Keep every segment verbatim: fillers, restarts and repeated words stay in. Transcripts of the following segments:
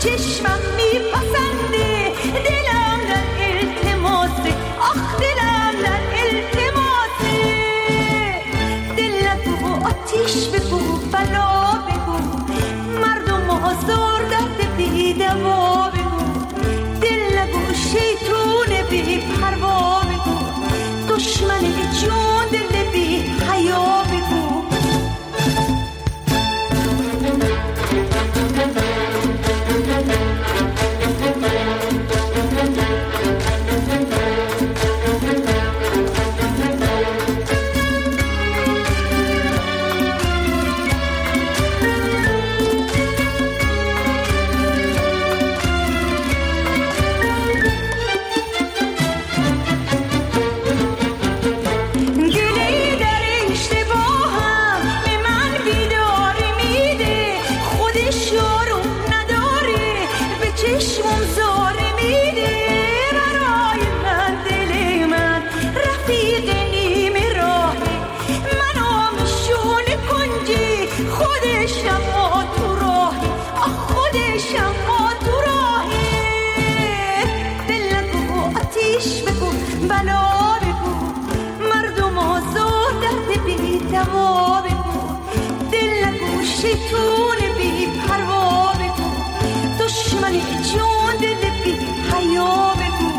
چشمم میپسنده، دلم در التماسه، آخ دلم در التماسه. دل نگو آتیش بگو، بلا بگو، مردم آزار درد بی دوا بگو. دل نگو شیطون بی پروا بگو، دشمن جون دل بی حیا بگو. شیطون بی پروا بگو، دشمن جون دل بی حیا بگو.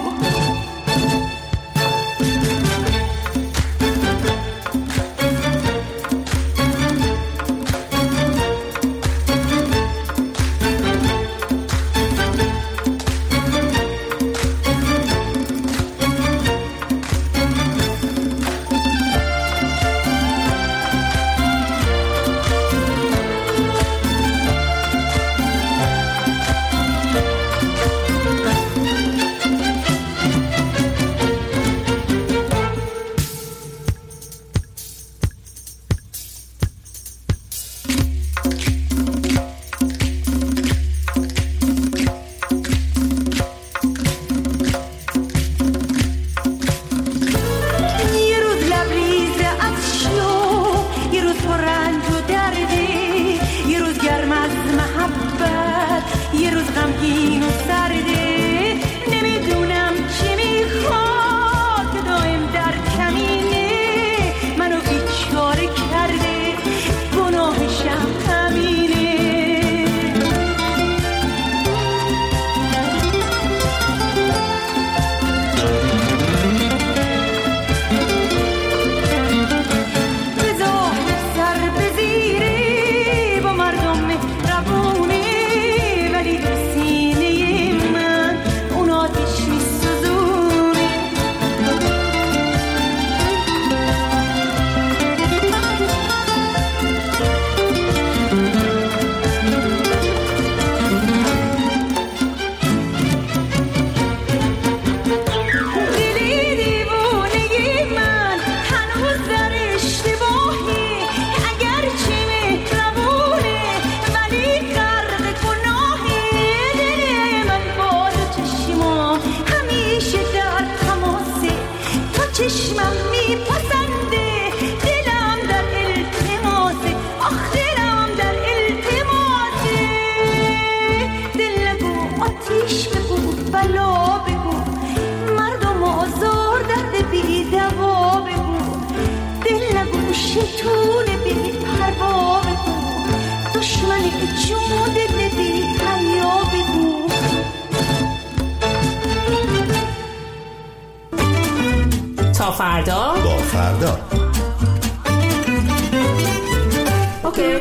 تا فردا با فردا. اوکی.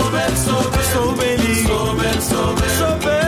صوبل صوبل صوبلی صوبل صوبل صوبل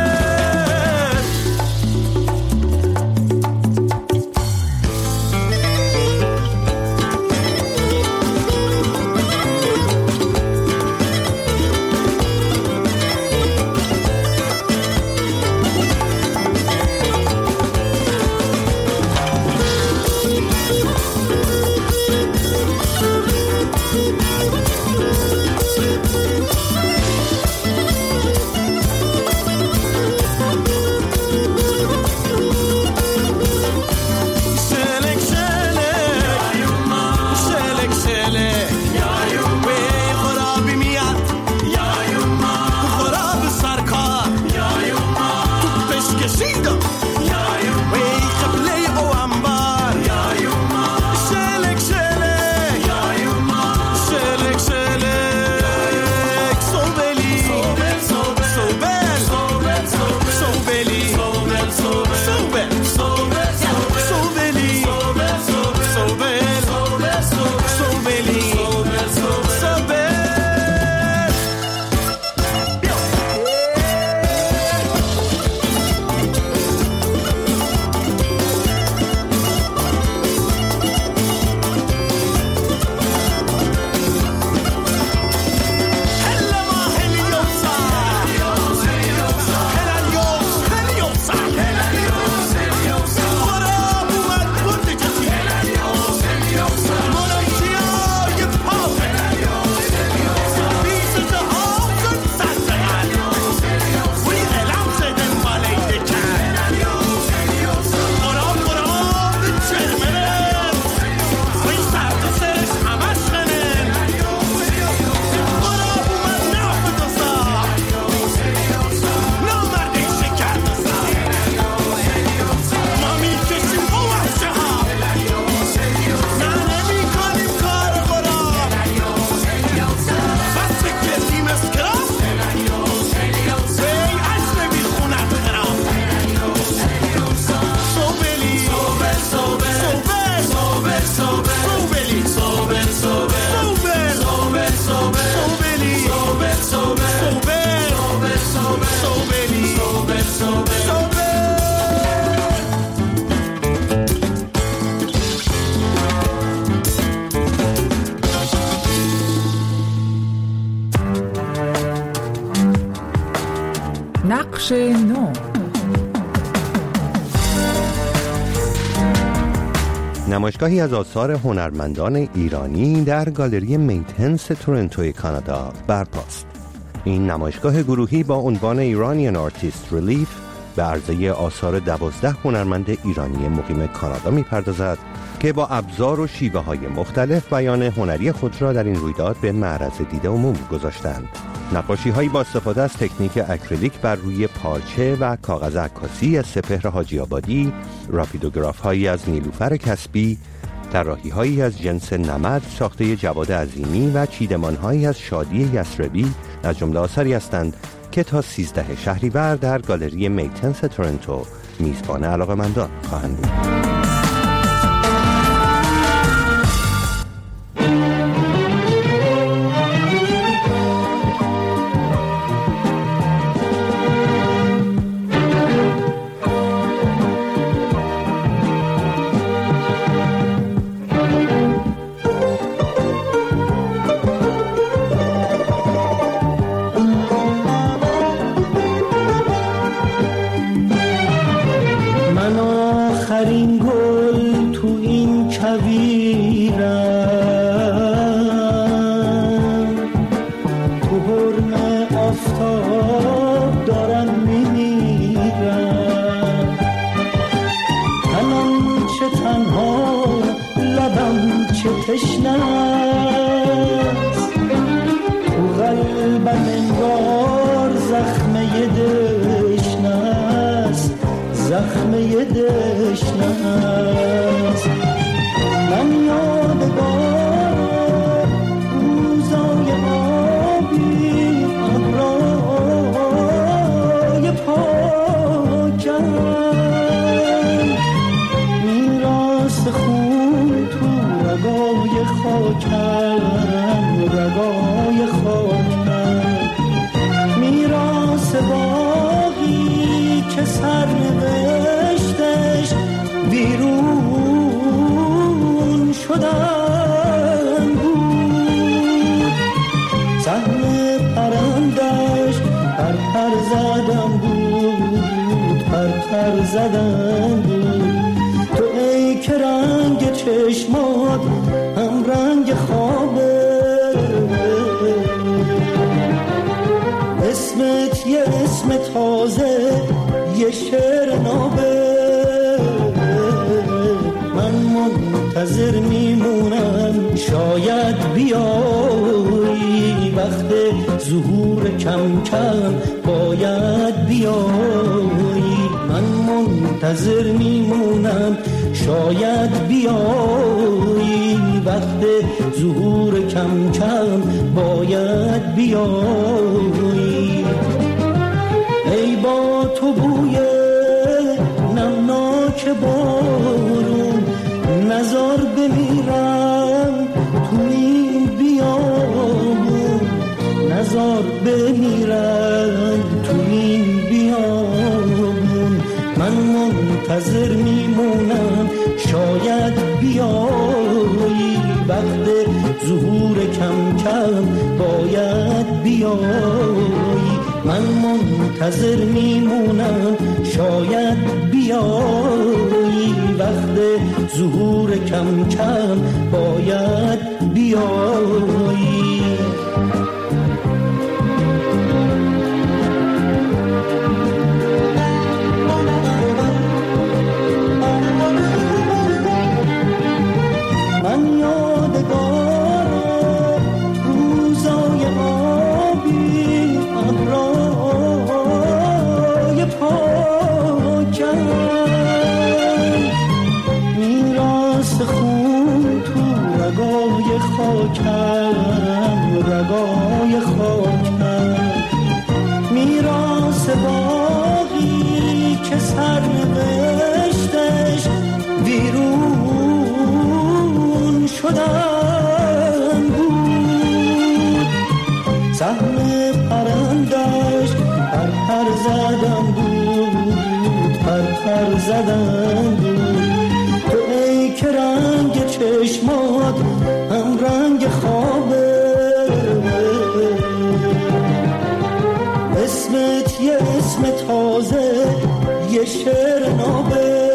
نقش نو. نمایشگاهی از آثار هنرمندان ایرانی در گالری میتنس تورنتوی کانادا برپاست. این نمایشگاه گروهی با عنوان ایرانیان آرتیست ریلیف به عرضه آثار دوازده هنرمند ایرانی مقیم کانادا می‌پردازد که با ابزار و شیوه های مختلف بیان هنری خود را در این رویداد به معرض دید عموم گذاشتند. نقاشی هایی با استفاده از تکنیک اکریلیک بر روی پارچه و کاغذ عکاسی از سپهر حاجی آبادی، راپیدوگراف هایی از نیلوفر کسبی، طراحی هایی از جنس نمد ساخته جواد عظیمی و چیدمان هایی از شادی یسربی از جمله آثاری هستند که تا سیزده شهریور در گالری میتنس تورنتو میزبان علاقه‌مندان خواهند بود. رگای خاکم پرندش پر پر زدن بود، پر پر زدن بود. تو ای که رنگ چشمات هم رنگ خوابه، اسمت یه اسم تازه، یه شعر نابه. من منتظر میمونم شاید بیایی، وقت ظهور کم کم باید بیایی. من منتظر میمونم شاید بیایی، وقت ظهور کم کم باید بیایی. ای با تو بوی نمناک بارون، نزار بمیرم تو این بیابون، نزار بمیرم تو این بیابون. من منتظر میمونم شاید بیایی، وقت ظهور کم کم باید بیایی. من منتظر میمونم شاید بیایی، وقت ظهور کم کم باید بیایی. من یادگار روزای آبی، ابرای پاکم، میراث خون تو رگای خاکم، رگای خاکم. میراث باقی که سرنوشتش ویرون شدن بود. سهم پرندش پر پر زدن بود، پر پر زدن بود. تو ای که رنگ چشمات هم رنگ خوابه، اسمت یه اسم تازه، یه شعر نابه.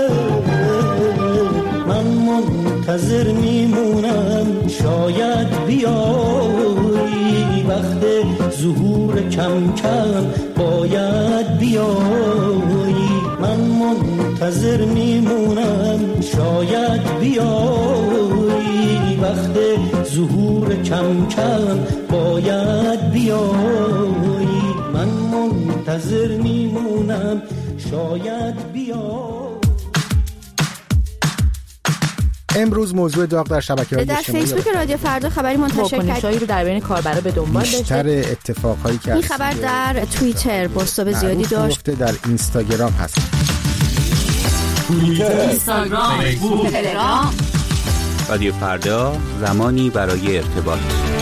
من منتظر میمونم شاید بیایی، وقت ظهور کم کم باید بیایی. من منتظر میمونم شاید بیایی، وقت ظهور کم کم باید بیایی. من منتظر میمونم شاید بیایی. امروز موضوع داغ در شبکه‌های در اجتماعی فیسبوک رادیو فردا خبری منتشر کرد رو در بین کاربرا به دنبال داشته. بیشتر اتفاقهایی که این خبر در توییتر بازتاب زیادی داشت، در اینستاگرام هست، اینستاگرام، فیسبوک، تلگرام. رادیو فردا، زمانی برای ارتباط.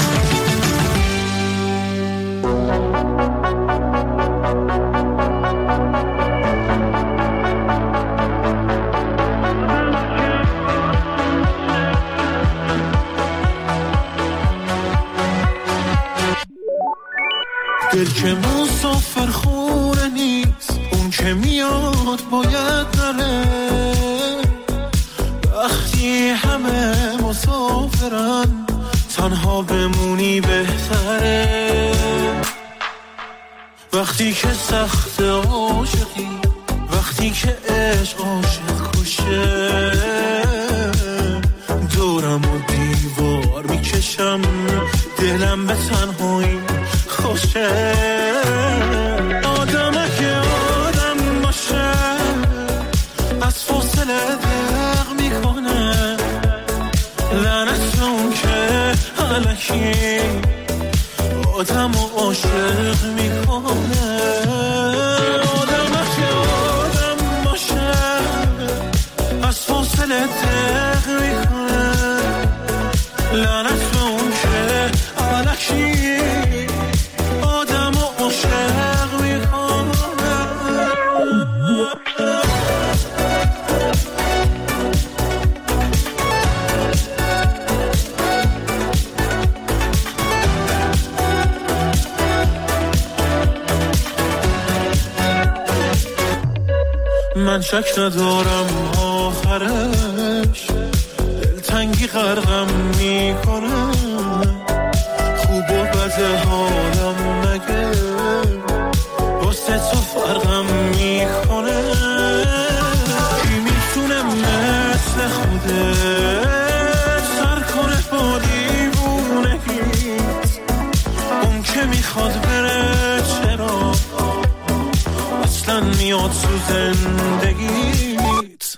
دل که مسافر خونه نیست، اون که میاد باید نره. وقتی همه مسافرن تنها بمونی بهتره. وقتی که سخت عاشقی، وقتی که عشق عاشق کشه، دورم و دیوار میکشم، دلم به تنهایی خوشه. آدمه که آدم باشه از فاصله دق میکنه، لعنت اون که الکی آدم و عاشق میکنه. آدمه که آدم باشه از فاصله دق میکنه، لعنت اون که الکی آدم و عاشق میکنه. من شک ندارم آخرش دلتنگی غرقم میکنه، خوب و بد حالم مگه واسه تو فرقم میکنه. کی میتونه مثل خودت سر کنه با دیوونگیت، اون که میخواد بره چرا اصلا میاد تو زندگیت.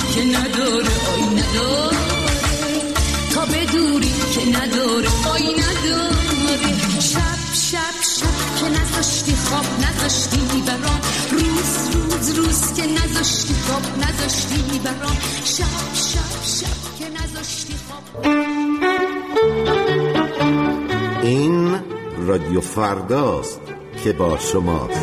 که نداره آی نداره، تا بدوری که نداره آی نداره. شب شب شب که نذاشتی خواب نذاشتی برام، روز روز روز که نذاشتی خواب نذاشتی برام، شب شب شب که نذاشتی خواب. این رادیو فرداست که با شماست.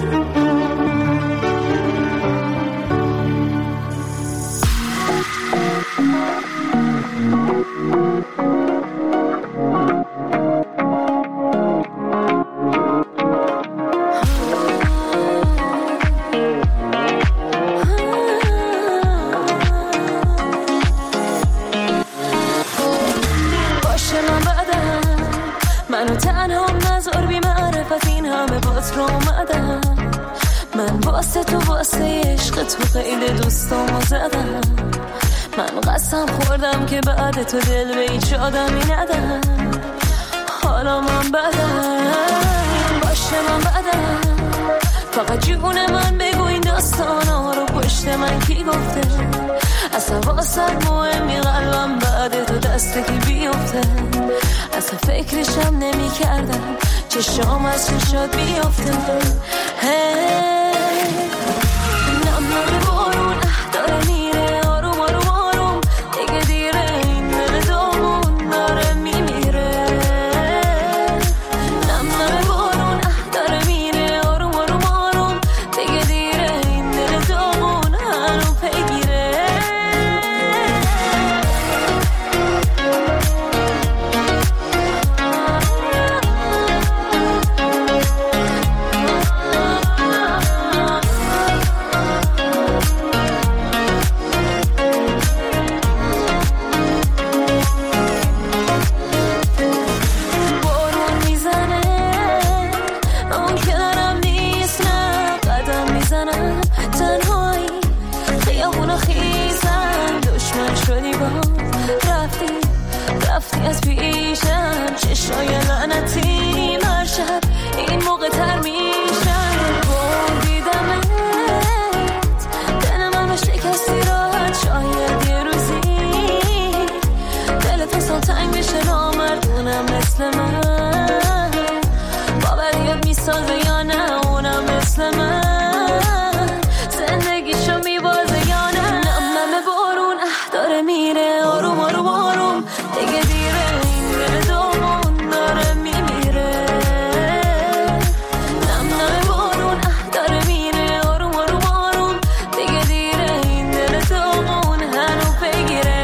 تو خیلی دوستامو زدم، من قسم خوردم که بعد تو دل به هیچ آدمی ندم. حالا من بدم باشه، من بدم، فقط جون من بگو این داستانا رو پشت من کی گفته؟ اصلا واسه مهمی قلبم بعد تو دست کی بیفته؟ اصلا فکرشم نمی کردم چشام از چشات بیفته. هی نمه بارون داره میره آروم آروم آروم، دیگه دیره این دل دامون داره میمیره. نمه بارون داره میره آروم آروم آروم، دیگه دیره این دل دامون هنو پیگیره. رفتی از پیشم، چشای لعنتی مرشب این موقع تر میشن. بردیدمت دل منو شکستی راحت، شاید یه روزی دلت اصلا تنگ بشه نامردونم مثل من. باوریت میسازه یا نه اونم مثل من، زندگیشو میبازه یا نه. نمه بارون داره میره آروم آروم آروم، دیگه دیره این دل دامون داره میمیره. نم نم بارون داره میره آروم آروم آروم، دیگه دیره این دل دامون هنو پیگیره.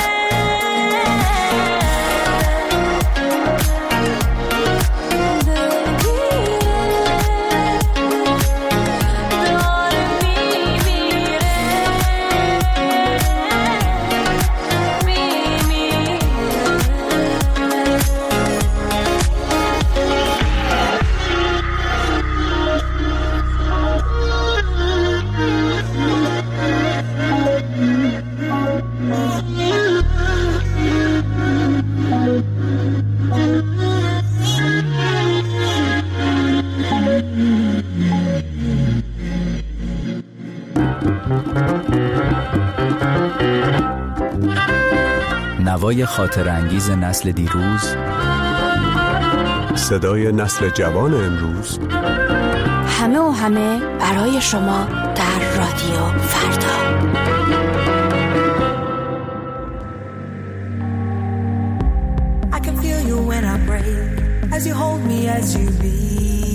نوای خاطر انگیز نسل دیروز، صدای نسل جوان امروز، همه و همه برای شما در رادیو فردا. I can feel you when I break, as you hold me as you leave.